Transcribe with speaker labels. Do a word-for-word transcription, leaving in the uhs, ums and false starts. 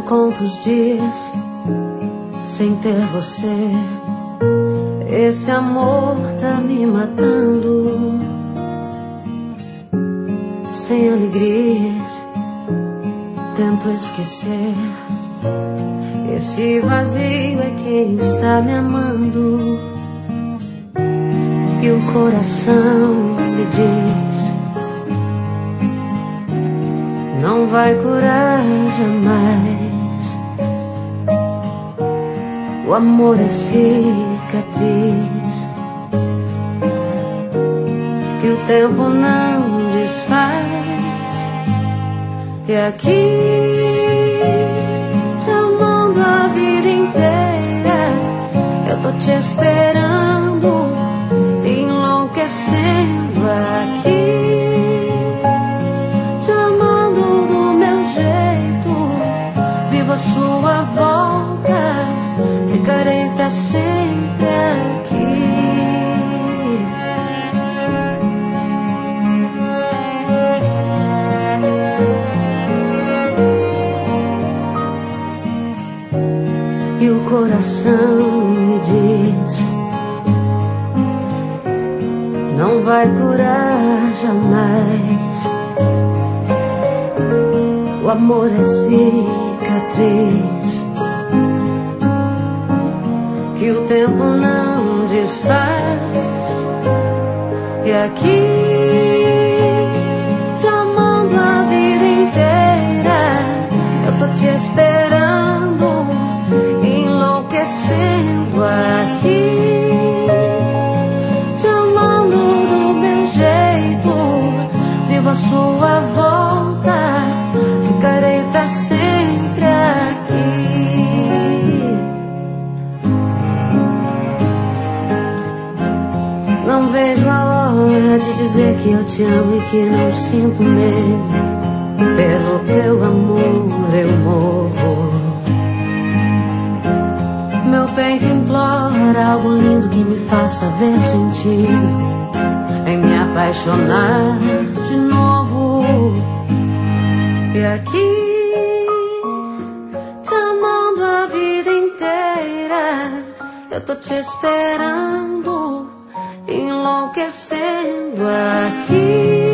Speaker 1: conto os dias sem ter você. Esse amor tá me matando. Sem alegrias, tento esquecer. Esse vazio é quem está me amando. E o coração me diz: não vai curar jamais. O amor é cicatriz que o tempo não desfaz. E aqui, te amando a vida inteira, eu tô te esperando, enlouquecendo aqui. Te amando do meu jeito, vivo a sua volta, ficarei pra sempre aqui. E o coração me diz: não vai curar jamais. O amor é cicatriz que o tempo não desfaz. E aqui, te amando a vida inteira, eu tô te esperando, enlouquecendo aqui. Te amando do meu jeito, vivo a sua volta, ficarei pra sempre aqui. Não vejo a hora de dizer que eu te amo e que não sinto medo. Pelo teu amor eu morro. Meu peito implora algo lindo que me faça ver sentido em me apaixonar de novo. E aqui, te amando a vida inteira, eu tô te esperando, enlouquecendo aqui.